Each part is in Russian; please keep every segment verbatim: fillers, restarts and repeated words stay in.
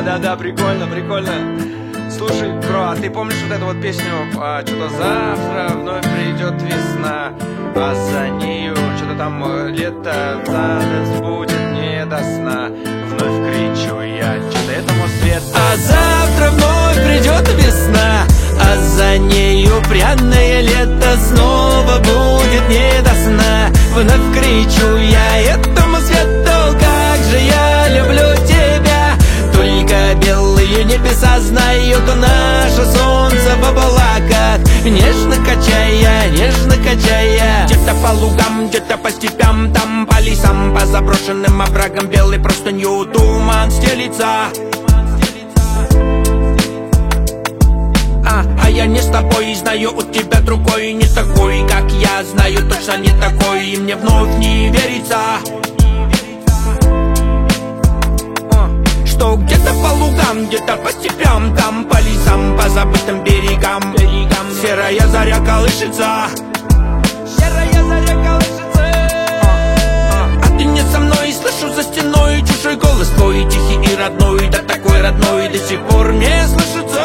Да-да-да, прикольно, прикольно. Слушай, бро, а ты помнишь вот эту вот песню а, что-то завтра вновь придет весна, а за нею что-то там э, лето за нас будет не до сна. Вновь кричу я что-то этому свету. А завтра вновь придет весна, а за нею пряное лето снова будет не до сна. Вновь кричу я этому свету, как же я люблю тебя. Только белые небеса знают наше солнце в облаках, нежно качая, нежно качая. Где-то по лугам, где-то по степям, там по лесам, по заброшенным оврагам белый простынью туман стелится. А, а я не с тобой, знаю, у тебя другой, не такой, как я, знаю, точно не такой, и мне вновь не верится, что где-то по лугам, где-то по степям, там по лесам, по забытым берегам, берегам серая заря колышется. Серая заря колышется. А ты не со мной, слышу за стеной чужой голос твой, тихий и родной, да такой родной, до сих пор не слышится.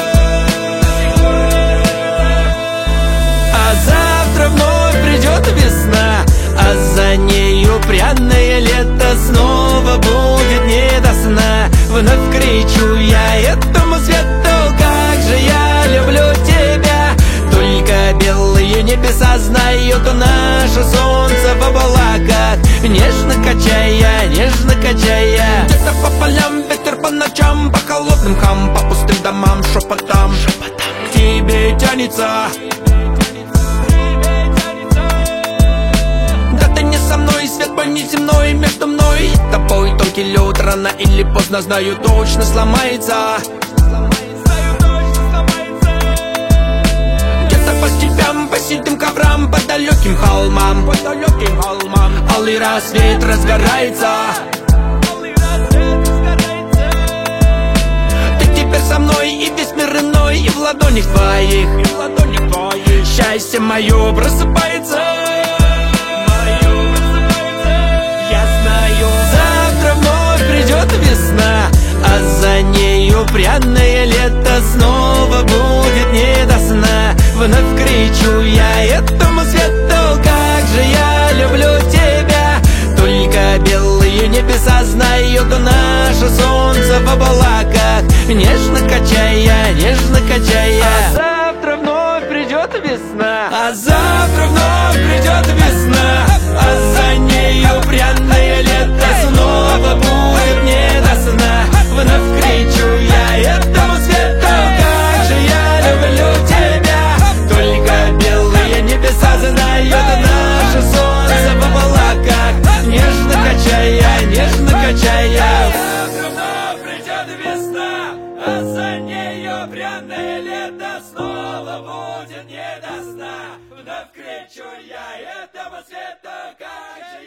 А завтра вновь придет весна, а за нею пряное лето снова будет не до сна. Вновь кричу я этому свету, как же я люблю тебя. Только белые небеса знают наше солнце в облаках, нежно качая, нежно качая. Где-то по полям ветер по ночам, по холодным хам, по пустым домам шепотом, шепотом к тебе тянется. Со мной свет мой неземной, между мной и тобой тонкий лед, рано или поздно, знаю, точно сломается. Где-то по степям, по седым коврам, по далеким холмам, по далеким холмам алый рассвет разгорается. Ты теперь со мной, и весь мир иной, и в ладонях твоих, и в ладонях твоих счастье мое просыпается. Придет весна, а за нею пряное лето снова будет не до сна. Вновь кричу я этому свету, как же я люблю тебя. Только белые небеса знают наше солнце в облаках, нежно качая, нежно качая. А завтра вновь придет весна, а завтра вновь придет весна, а за нею пряное лето снова будет не до сна. Вновь кричу я этому свету, как же я люблю тебя. Только белые небеса знают наше солнце в облаках, нежно качая, нежно качая. Завтра вновь придет весна, а за нею пряное лето снова будет не до сна. Вновь кричу я этому свету, как же